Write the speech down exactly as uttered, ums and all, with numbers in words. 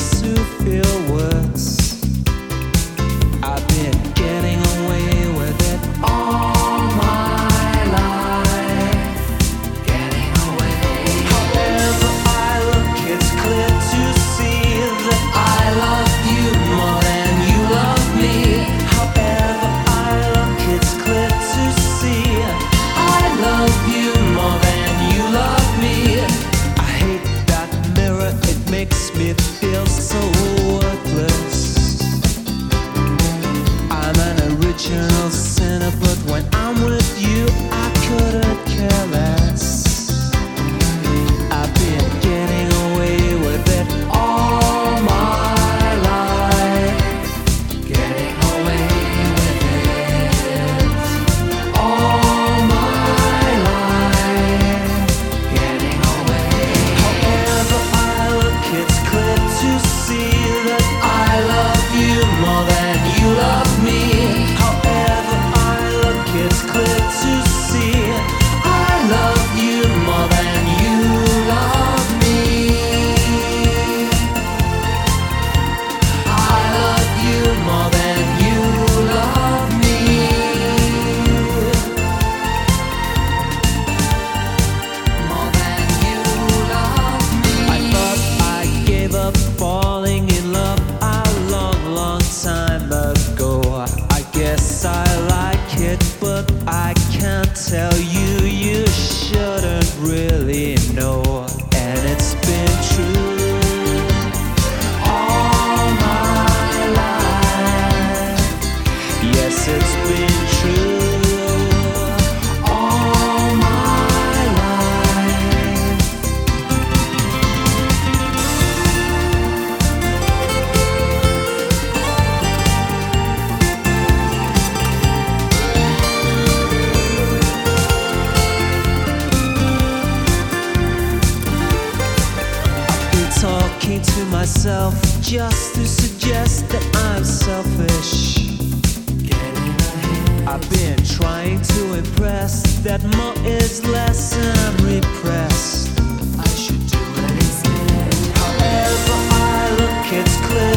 to feel worse. I've been getting away with it all my life. Getting away. However I look, it's clear to see that I love you more than you love me. However I look, it's clear to see I love you more than you love me. I hate that mirror, it makes me feel so worthless. I'm an original sinner, but when I'm with you, I couldn't care less. I've been getting away with it all my life. Getting away with it all my life. Getting away. However I look, it's clear to see that I love you more than you love me. However I look, it's clear to see I love you more than you love me. I love you more than you love me. More than you love me. I thought I gave up falling in love a long, long time ago. I guess I like it, but I can't tell you. You shouldn't really know. And it's been true all my life. Yes, it's been true all my life. I've been talking to myself just to suggest that I'm selfish. I've been trying to impress that more is less and I'm repressed. I should do it instead. However I look, it's clear